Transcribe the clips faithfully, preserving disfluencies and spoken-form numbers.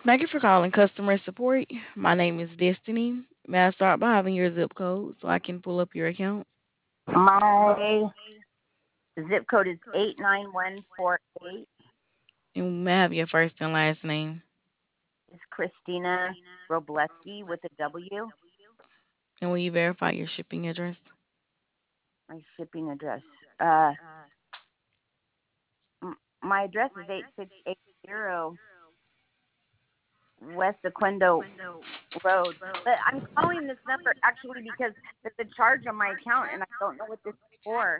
Thank you for calling customer support. My name is Destiny. May I start by having your zip code so I can pull up your account? My zip code is eight nine one four eight. And may I have your first and last name? It's Christina Robleski with a W. And will you verify your shipping address? My shipping address. Uh, m- my address is eight six eight zero West Aquendo Road. But I'm calling this number actually because there's a charge on my account and I don't know what this is for.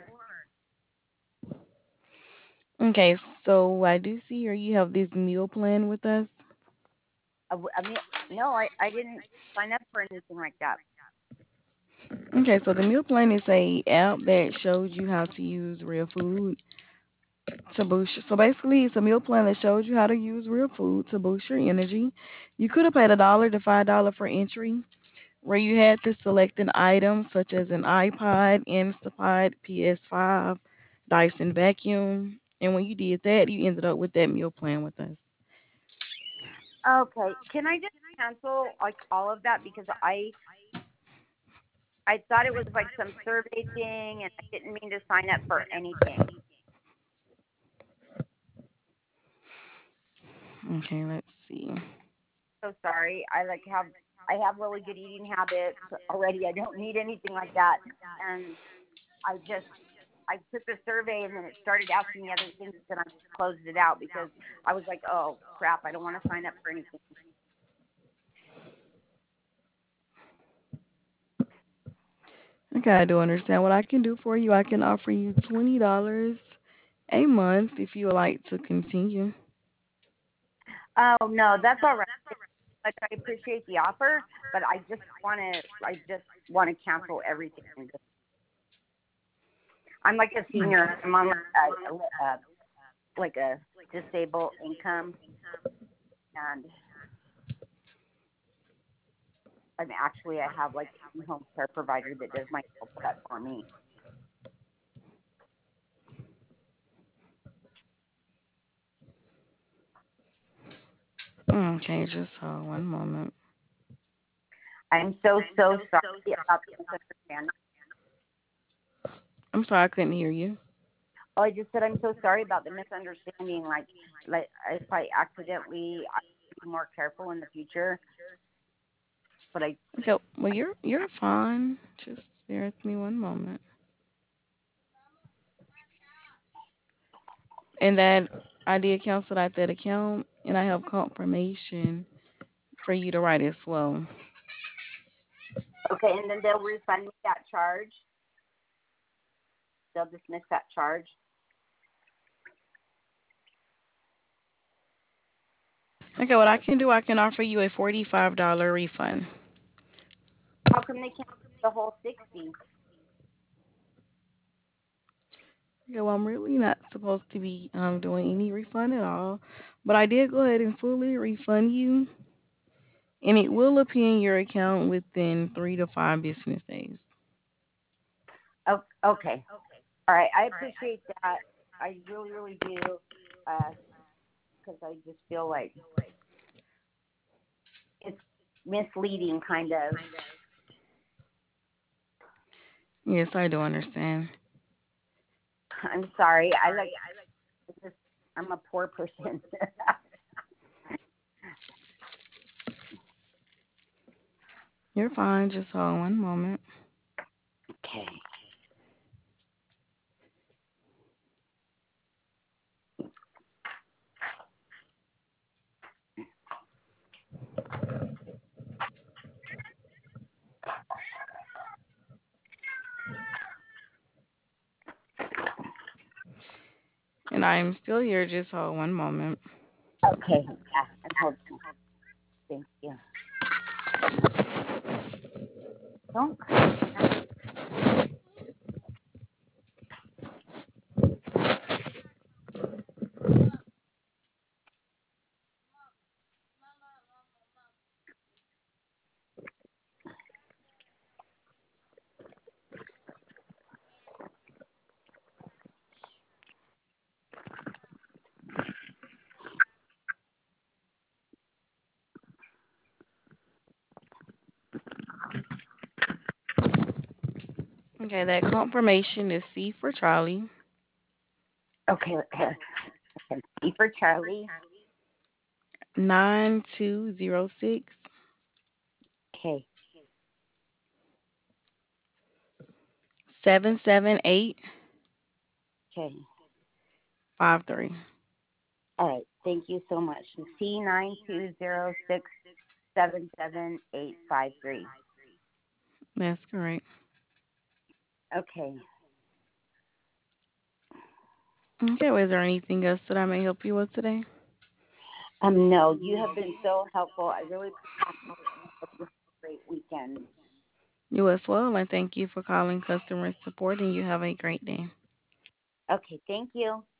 Okay, so I do see here you have this meal plan with us. I, w- I mean, no, I, I didn't sign up for anything like that. Okay, so the meal plan is a app that shows you how to use real food to boost. So basically, it's a meal plan that shows you how to use real food to boost your energy. You could have paid a dollar to five dollar for entry, where you had to select an item such as an iPod, Instapot, P S five, Dyson vacuum, and when you did that, you ended up with that meal plan with us. Okay, can I just cancel like all of that because I I thought it was like some survey thing and I didn't mean to sign up for anything. Okay, let's see. So sorry. I like have I have really good eating habits already. I don't need anything like that. And I just I took the survey and then it started asking me other things and I just closed it out because I was like, oh crap, I don't want to sign up for anything. Okay, I do understand. What I can do for you, I can offer you twenty dollars a month if you would like to continue. Oh no, that's all right. Like I appreciate the offer, but I just want to I just want to cancel everything. I'm like a senior. I'm on like a, a, a like a disabled income, and I'm actually I have like a home care provider that does my health prep for me. Okay, just hold one moment. I'm so so sorry about the misunderstanding. I'm sorry I couldn't hear you. Oh, I just said I'm so sorry about the misunderstanding. Like like if I accidentally I be more careful in the future. But I Okay, well you're you're fine. Just bear with me one moment. And that I did cancel out that account, and I have confirmation for you to write as well. okay, and then they'll refund me that charge. They'll dismiss that charge. Okay, what I can do, I can offer you a forty-five dollar refund. How come they can't the whole sixty? Okay, well, I'm really not supposed to be um, doing any refund at all, but I did go ahead and fully refund you, and it will appear in your account within three to five business days. Oh, okay. All right. I appreciate that. I really, really do. Uh, because I just feel like it's misleading, kind of. Yes, I do understand. I'm sorry. I like just. I'm a poor person. You're fine. Just hold one moment. Okay. And I am still here. Just hold one moment. Okay. Yeah. I'm holding. Thank you. Don't cry. Okay, that confirmation is C for Charlie, Okay, C for Charlie. nine two zero six, Okay, seven seven eight okay. five three. All right. Thank you so much. C nine two zero six seven seven eight five three. That's correct. Okay. Okay, was there anything else that I may help you with today? Um, no, you have been so helpful. I really appreciate it, and I hope you have a great weekend. You as well, and thank you for calling customer support, and you have a great day. Okay, thank you.